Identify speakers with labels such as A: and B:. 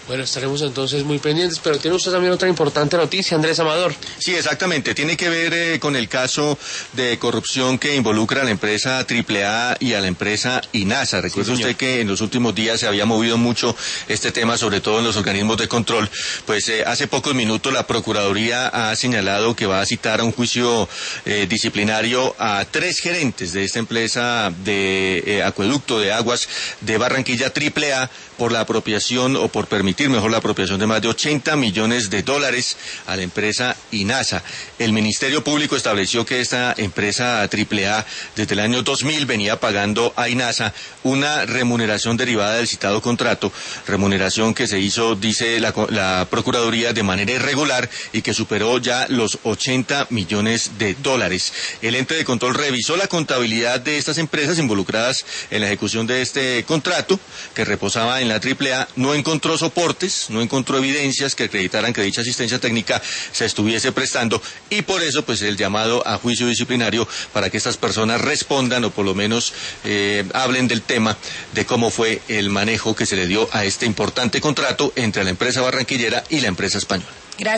A: Bueno, estaremos entonces muy pendientes, pero tiene usted también otra importante noticia, Andrés Amador.
B: Sí, exactamente. Tiene que ver con el caso de corrupción que involucra a la empresa AAA y a la empresa INASA. Recuerde usted que en los últimos días se había movido mucho este tema, sobre todo en los organismos de control. Pues hace pocos minutos la Procuraduría ha señalado que va a citar a un juicio disciplinario a 3 gerentes de esta empresa de acueducto de aguas de Barranquilla AAA por la apropiación o por permitir mejor la apropiación de más de $80 millones a la empresa INASA. El Ministerio Público estableció que esta empresa AAA desde el año 2000 venía pagando a INASA una remuneración derivada del citado contrato, remuneración que se hizo, dice la Procuraduría, de manera irregular y que superó ya los $80 millones. El ente de control revisó la contabilidad de estas empresas involucradas en la ejecución de este contrato que reposaba en la AAA, no encontró soportes, no encontró evidencias que acreditaran que dicha asistencia técnica se estuviese prestando, y por eso pues el llamado a juicio disciplinario para que estas personas respondan o por lo menos hablen del tema de cómo fue el manejo que se le dio a este importante contrato entre la empresa barranquillera y la empresa española.